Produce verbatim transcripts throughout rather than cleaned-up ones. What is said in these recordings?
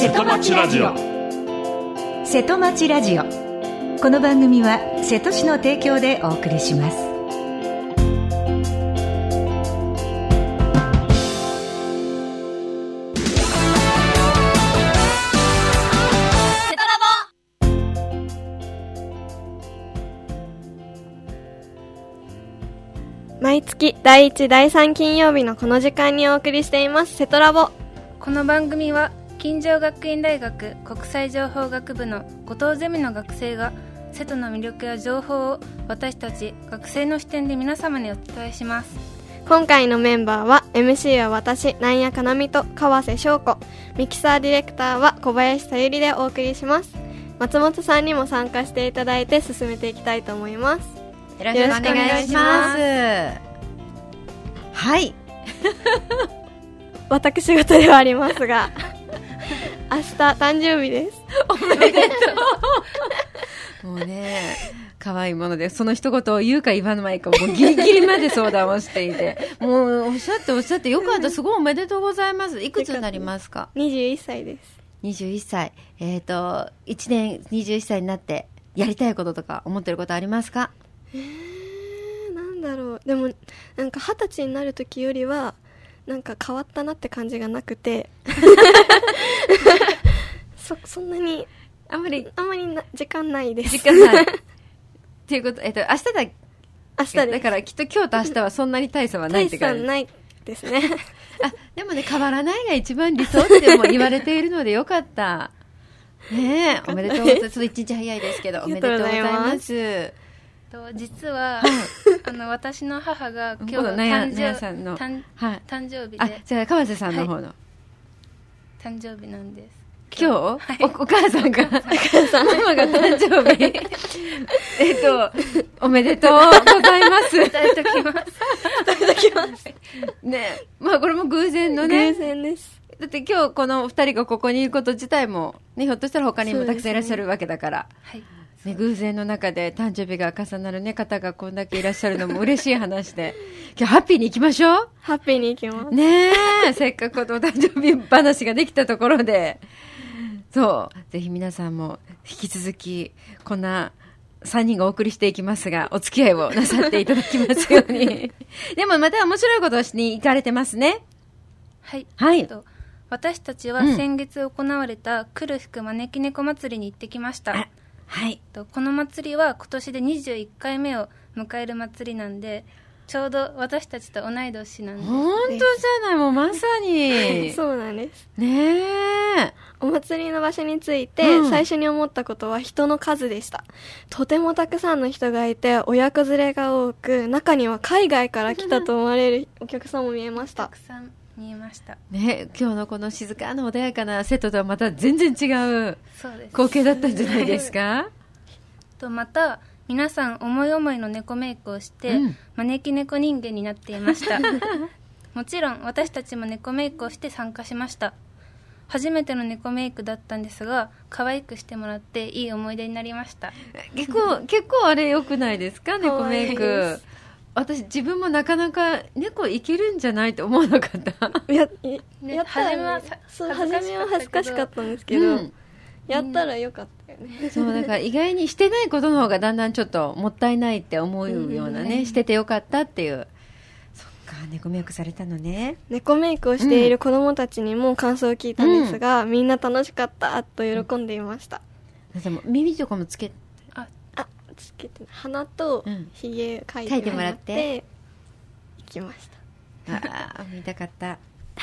瀬戸町ラジオ。瀬戸町ラジオ、この番組は瀬戸市の提供でお送りします。 毎月だいいちだいさん金曜日のこの時間にお送りしています瀬戸ラボ。 この番組は金城学院大学国際情報学部の後藤ゼミの学生が瀬戸の魅力や情報を私たち学生の視点で皆様にお伝えします。 今回のメンバーは エムシー は私南谷かなみと川瀬翔子、ミキサーディレクターは小林さゆりでお送りします。松本さんにも参加していただいて進めていきたいと思います。 よろしくお願いします。はい私事ではありますが明日誕生日です。 おめでとうもうね、可愛いものでその一言を言うか言わないかもうギリギリまで相談をしていてもうおっしゃっておっしゃってよかった。すごいおめでとうございます。いくつになりますか？ にじゅういっさいです。 にじゅういっさい。えっといちねんにじゅういっさいになってやりたいこととか思ってることありますか？ えー、なんだろう。でもなんか二十歳になる時よりはなんか変わったなって感じがなくてそ, そんなにあんまりあんまりな時間ないです。 時間ないっていうこと、えっと明日だ明日です。 だからきっと今日と明日はそんなに大差はないって感じ。 大差ないですねあ、でもね、変わらないが一番理想っても言われているのでよかったねえ、おめでとうございます。ちょっと一日早いですけどおめでとうございます。 と実はあの私の母が今日誕誕生さんの誕誕生日で、 あ、じゃあ川瀬さんの方の、はい、 誕生日なんです。 今日、はい、お, お母さんがお母さんママが誕生日えっとおめでとうございますいただきますいただきますね、まあこれも偶然のね。 偶然です。 だって今日この二人がここにいること自体もね、ひょっとしたら他にもたくさんいらっしゃるわけだから、 はいね、偶然の中で誕生日が重なる、ね、方がこんだけいらっしゃるのも嬉しい話で今日ハッピーに行きましょう。 ハッピーに行きますねえせっかくお誕生日話ができたところで、そうぜひ皆さんも引き続きこんなさんにんがお送りしていきますがお付き合いをなさっていただきますようにでもまた面白いことをしに行かれてますね。 はい、 はい、 私たちは先月行われた来る福招き猫祭りに行ってきました。 うん、はい、 この祭りは今年でにじゅういっかいめを迎える祭りなんで、ちょうど私たちと同い年なんです。 本当じゃない、もうまさにそうなんですねえ。 お祭りの場所について、うん、最初に思ったことは人の数でした。とてもたくさんの人がいて親子連れが多く、中には海外から来たと思われるお客さんも見えました。 たくさん見えました、 ね、今日のこの静かな穏やかな瀬戸とはまた全然違う光景だったんじゃないですかとまた皆さん思い思いの猫メイクをして、うん、招き猫人間になっていましたもちろん私たちも猫メイクをして参加しました。初めての猫メイクだったんですが可愛くしてもらっていい思い出になりました。 結構結構あれ良くないですか猫メイク。私自分もなかなか猫いけるんじゃないと思わなかったやね、 やったら、ね、初めはそう初めは恥ずかしかったんですけど、うん、やったらよかったよね。 そうだから意外にしてないことの方がだんだんちょっともったいないって思うようなね、うん、しててよかったっていう。そっか、猫メイクされたのね。 猫メイクをしている子供たちにも感想を聞いたんですが、うん、みんな楽しかったと喜んでいました。 うん、でも耳とかもつけつけて鼻とひげ描いてもらって行きました。 ああ見たかった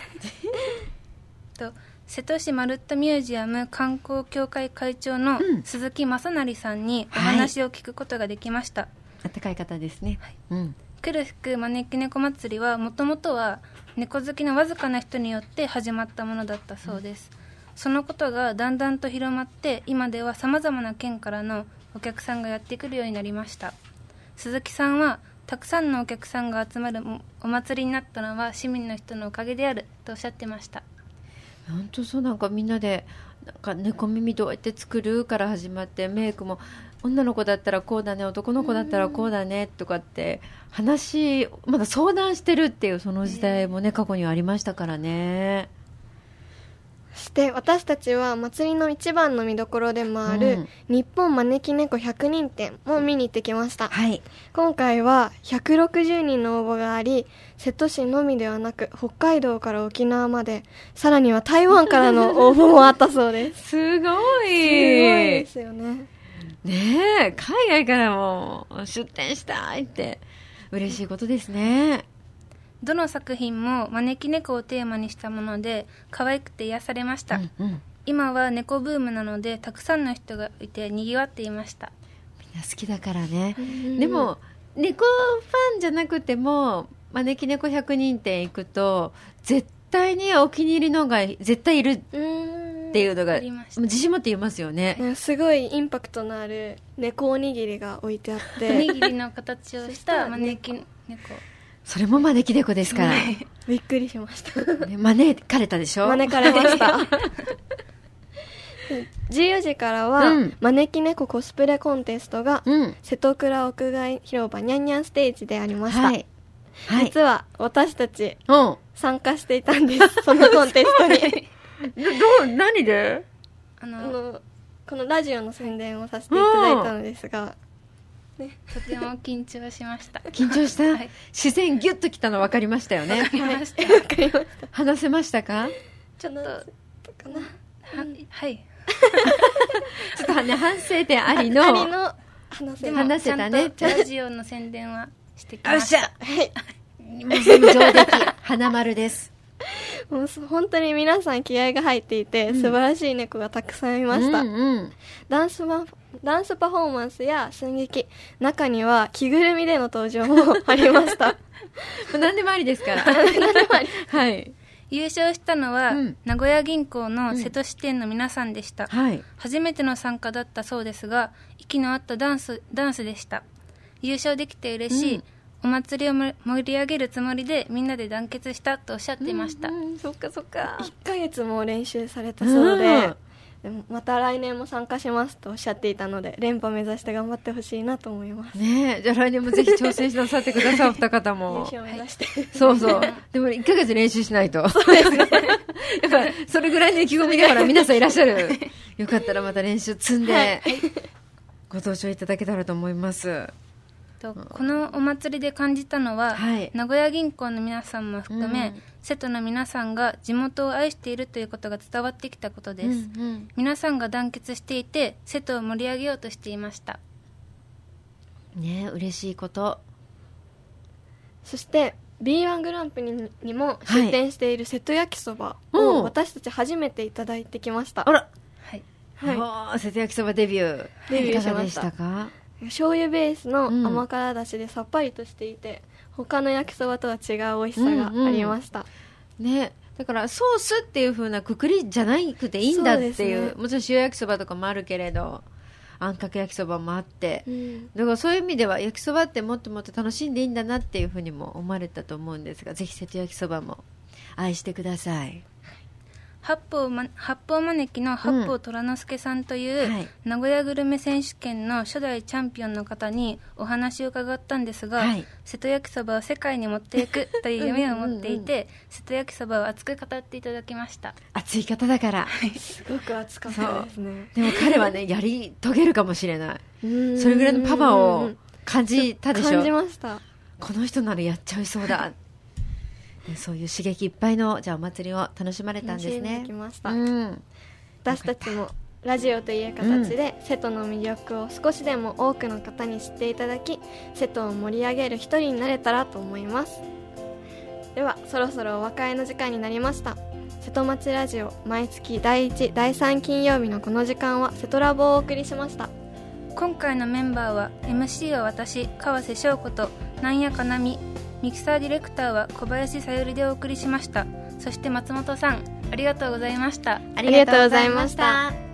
と瀬戸市まるっとミュージアム観光協会会長の鈴木正成さんにお話を聞くことができました。はい、 あったかい方ですね。はい、うん、 来る福招き猫祭りはもともとは猫好きのわずかな人によって始まったものだったそうです。うん、そのことがだんだんと広まって今ではさまざまな県からのお客さんがやってくるようになりました。鈴木さんはたくさんのお客さんが集まるお祭りになったのは市民の人のおかげであるとおっしゃってました。 本当そう、なんかみんなでなんか猫耳どうやって作るから始まって、メイクも女の子だったらこうだね、男の子だったらこうだねとかって話まだ相談してるっていうその時代もね過去にはありましたからね。 そして私たちは祭りの一番の見どころでもある、うん、日本招き猫ひゃくにん展も見に行ってきました、 はい、 今回はひゃくろくじゅうにんの応募があり、瀬戸市のみではなく北海道から沖縄まで、さらには台湾からの応募もあったそうですすごい、すごいですよね。 ねえ、海外からも出展したいって嬉しいことですね。 どの作品も招き猫をテーマにしたもので可愛くて癒されました、うんうん、今は猫ブームなのでたくさんの人がいてにぎわっていました。 みんな好きだからね。でも猫ファンじゃなくても招き猫ひゃくにん展行くと絶対にお気に入りのが絶対いるっていうのが自信持って言いますよね。 すごいインパクトのある猫おにぎりが置いてあっておにぎりの形をした招き猫、 それも招き猫ですから、 びっくりしました、 ね、招かれたでしょ。 招かれましたじゅうよじからは、うん、招き猫コスプレコンテストが、うん、瀬戸倉屋外広場にゃんにゃんステージでありました、はいはい、実は私たち、うん、参加していたんですそのコンテストにどう何であのあのこのラジオの宣伝をさせていただいたのですが、 ね、とても緊張しました緊張した、はい、視線ギュッときたの分かりましたよね。 分かりました、 はい、分かりました。 話せましたか。 ちょっとかな、 は、はい、 ちょっと、ね、反省点ありのありの話せ話せたね。 ラジオの宣伝はしてきました。 よっしゃ、はい、もうその上出来花丸です。 もう本当に皆さん気合が入っていて、うん、素晴らしい猫がたくさんいました、うんうん、ダンスマダンスパフォーマンスや寸劇、中には着ぐるみでの登場もありました何でもありですから何でもあり、 はい、優勝したのは、うん、名古屋銀行の瀬戸支店の皆さんでした、うんはい、初めての参加だったそうですが息の合ったダンス、ダンスでした。優勝できて嬉しい、うん、お祭りを盛り上げるつもりでみんなで団結したとおっしゃっていました、 うんうん、そっかそっか。 いっかげつも練習されたそうで、うんでもまた来年も参加しますとおっしゃっていたので連覇目指して頑張ってほしいなと思いますね。えじゃあ来年もぜひ挑戦してなさってくださいお二方も優勝目指して、 はい、そうそうでもいっかげつ練習しないとそうですねやっぱそれぐらいの意気込みでほら皆さんいらっしゃるよかったらまた練習積んで、はい、ご登場いただけたらと思います。 とこのお祭りで感じたのは、はい、名古屋銀行の皆さんも含め、うん、瀬戸の皆さんが地元を愛しているということが伝わってきたことです、うんうん、皆さんが団結していて瀬戸を盛り上げようとしていましたね。嬉しいこと。 そして ビーワン グランプリにも出店している瀬戸焼きそばを私たち初めていただいてきました、 うん、あら、 はいはい、瀬戸焼きそばデビュー、 デビューしました。いかがでしたか。 醤油ベースの甘辛だしでさっぱりとしていて、うん、他の焼きそばとは違う美味しさがありました、 うんうん、ね、だからソースっていう風なくくりじゃなくていいんだっていう、ね、もちろん塩焼きそばとかもあるけれどあんかけ焼きそばもあって、うん、だからそういう意味では焼きそばってもっともっと楽しんでいいんだなっていう風にも思われたと思うんですが、ぜひ瀬戸焼きそばも愛してください。 八方、ま、八方招きの八方虎之助さんという、うんはい、名古屋グルメ選手権の初代チャンピオンの方にお話を伺ったんですが、はい、瀬戸焼きそばを世界に持っていくという夢を持っていてうんうん、うん、瀬戸焼きそばを熱く語っていただきました。 熱い方だからすごく熱かったですね。 でも彼はねやり遂げるかもしれない。それぐらいのパワーを感じたでしょ。 感じました。 この人ならやっちゃいそうだそういう刺激いっぱいのじゃあお祭りを楽しまれたんですね。 楽しんできました、うん、私たちもラジオという形で、うん、瀬戸の魅力を少しでも多くの方に知っていただき瀬戸を盛り上げる一人になれたらと思います。ではそろそろお別れの時間になりました。瀬戸町ラジオ毎月だいいち、だいさん金曜日のこの時間は瀬戸ラボをお送りしました。 今回のメンバーは エムシー は私川瀬翔子となんやかなみ、ミキサーディレクターは小林さゆりでお送りしました。そして松本さんありがとうございました。 ありがとうございました。